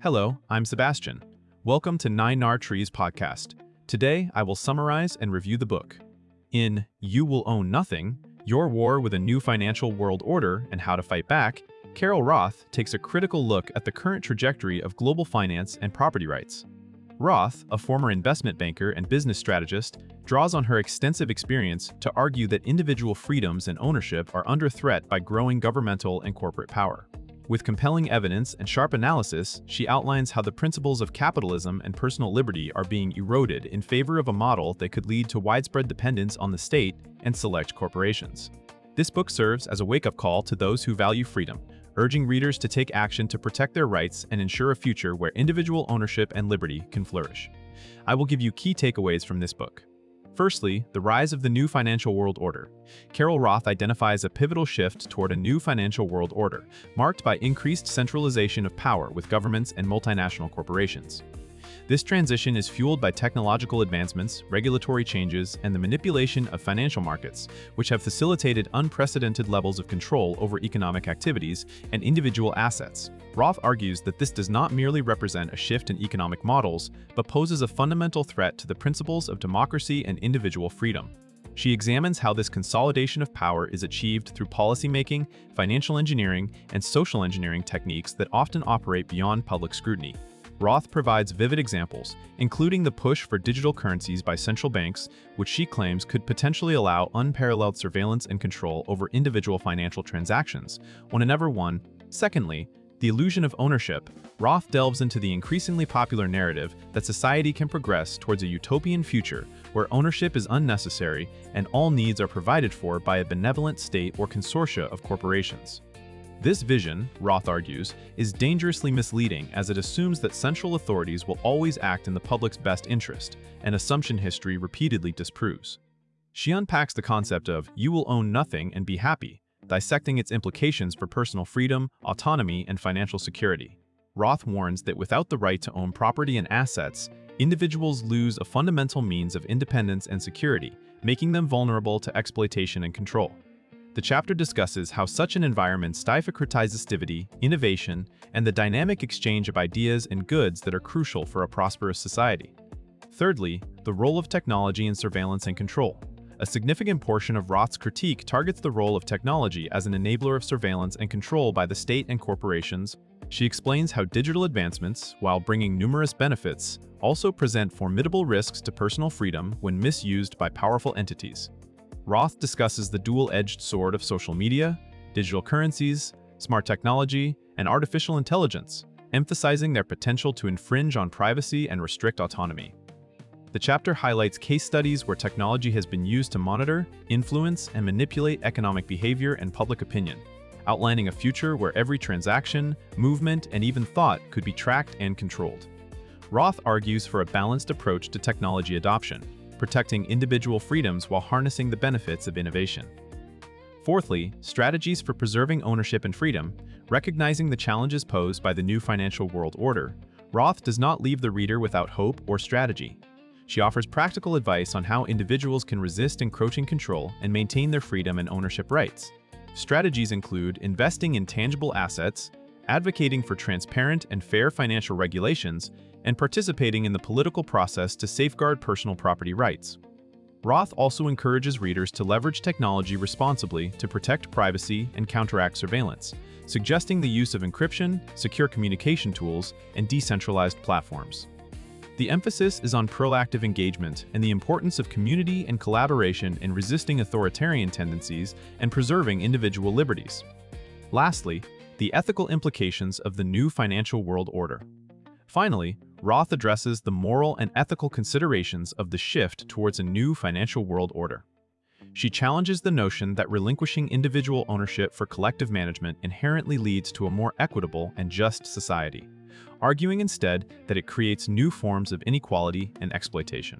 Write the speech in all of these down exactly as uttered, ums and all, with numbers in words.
Hello, I'm Sebastian. Welcome to Nine Nar Trees podcast. Today, I will summarize and review the book. In You Will Own Nothing, Your War with a New Financial World Order and How to Fight Back, Carol Roth takes a critical look at the current trajectory of global finance and property rights. Roth, a former investment banker and business strategist, draws on her extensive experience to argue that individual freedoms and ownership are under threat by growing governmental and corporate power. With compelling evidence and sharp analysis, she outlines how the principles of capitalism and personal liberty are being eroded in favor of a model that could lead to widespread dependence on the state and select corporations. This book serves as a wake-up call to those who value freedom, urging readers to take action to protect their rights and ensure a future where individual ownership and liberty can flourish. I will give you key takeaways from this book. Firstly, the rise of the new financial world order. Carol Roth identifies a pivotal shift toward a new financial world order, marked by increased centralization of power with governments and multinational corporations. This transition is fueled by technological advancements, regulatory changes, and the manipulation of financial markets, which have facilitated unprecedented levels of control over economic activities and individual assets. Roth argues that this does not merely represent a shift in economic models, but poses a fundamental threat to the principles of democracy and individual freedom. She examines how this consolidation of power is achieved through policymaking, financial engineering, and social engineering techniques that often operate beyond public scrutiny. Roth provides vivid examples, including the push for digital currencies by central banks, which she claims could potentially allow unparalleled surveillance and control over individual financial transactions, one and ever one. Secondly, the illusion of ownership. Roth delves into the increasingly popular narrative that society can progress towards a utopian future where ownership is unnecessary and all needs are provided for by a benevolent state or consortia of corporations. This vision, Roth argues, is dangerously misleading as it assumes that central authorities will always act in the public's best interest, an assumption history repeatedly disproves. She unpacks the concept of "you will own nothing and be happy," dissecting its implications for personal freedom, autonomy, and financial security. Roth warns that without the right to own property and assets, individuals lose a fundamental means of independence and security, making them vulnerable to exploitation and control. The chapter discusses how such an environment stifocratizes innovation, and the dynamic exchange of ideas and goods that are crucial for a prosperous society. Thirdly, the role of technology in surveillance and control. A significant portion of Roth's critique targets the role of technology as an enabler of surveillance and control by the state and corporations. She explains how digital advancements, while bringing numerous benefits, also present formidable risks to personal freedom when misused by powerful entities. Roth discusses the dual-edged sword of social media, digital currencies, smart technology, and artificial intelligence, emphasizing their potential to infringe on privacy and restrict autonomy. The chapter highlights case studies where technology has been used to monitor, influence, and manipulate economic behavior and public opinion, outlining a future where every transaction, movement, and even thought could be tracked and controlled. Roth argues for a balanced approach to technology adoption, protecting individual freedoms while harnessing the benefits of innovation. Fourthly, strategies for preserving ownership and freedom. Recognizing the challenges posed by the new financial world order, Roth does not leave the reader without hope or strategy. She offers practical advice on how individuals can resist encroaching control and maintain their freedom and ownership rights. Strategies include investing in tangible assets, advocating for transparent and fair financial regulations, and participating in the political process to safeguard personal property rights. Roth also encourages readers to leverage technology responsibly to protect privacy and counteract surveillance, suggesting the use of encryption, secure communication tools, and decentralized platforms. The emphasis is on proactive engagement and the importance of community and collaboration in resisting authoritarian tendencies and preserving individual liberties. Lastly, the ethical implications of the new financial world order. Finally, Roth addresses the moral and ethical considerations of the shift towards a new financial world order. She challenges the notion that relinquishing individual ownership for collective management inherently leads to a more equitable and just society, arguing instead that it creates new forms of inequality and exploitation.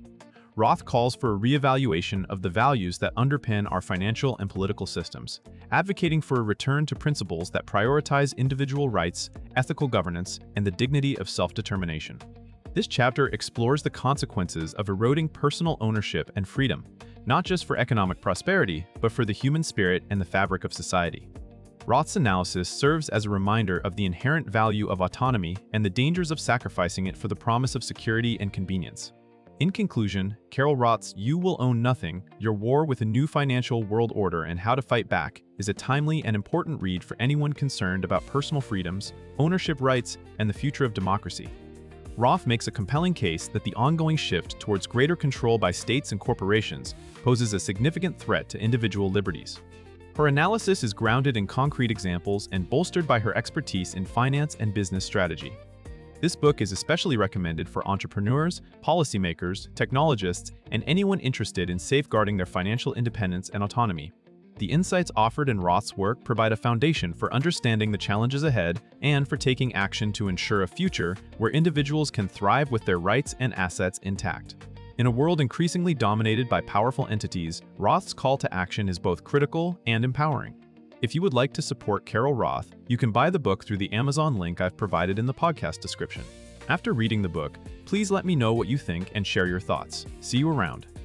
Roth calls for a reevaluation of the values that underpin our financial and political systems, advocating for a return to principles that prioritize individual rights, ethical governance, and the dignity of self-determination. This chapter explores the consequences of eroding personal ownership and freedom, not just for economic prosperity, but for the human spirit and the fabric of society. Roth's analysis serves as a reminder of the inherent value of autonomy and the dangers of sacrificing it for the promise of security and convenience. In conclusion, Carol Roth's You Will Own Nothing, Your War with a New Financial World Order and How to Fight Back is a timely and important read for anyone concerned about personal freedoms, ownership rights, and the future of democracy. Roth makes a compelling case that the ongoing shift towards greater control by states and corporations poses a significant threat to individual liberties. Her analysis is grounded in concrete examples and bolstered by her expertise in finance and business strategy. This book is especially recommended for entrepreneurs, policymakers, technologists, and anyone interested in safeguarding their financial independence and autonomy. The insights offered in Roth's work provide a foundation for understanding the challenges ahead and for taking action to ensure a future where individuals can thrive with their rights and assets intact. In a world increasingly dominated by powerful entities, Roth's call to action is both critical and empowering. If you would like to support Carol Roth, you can buy the book through the Amazon link I've provided in the podcast description. After reading the book, please let me know what you think and share your thoughts. See you around.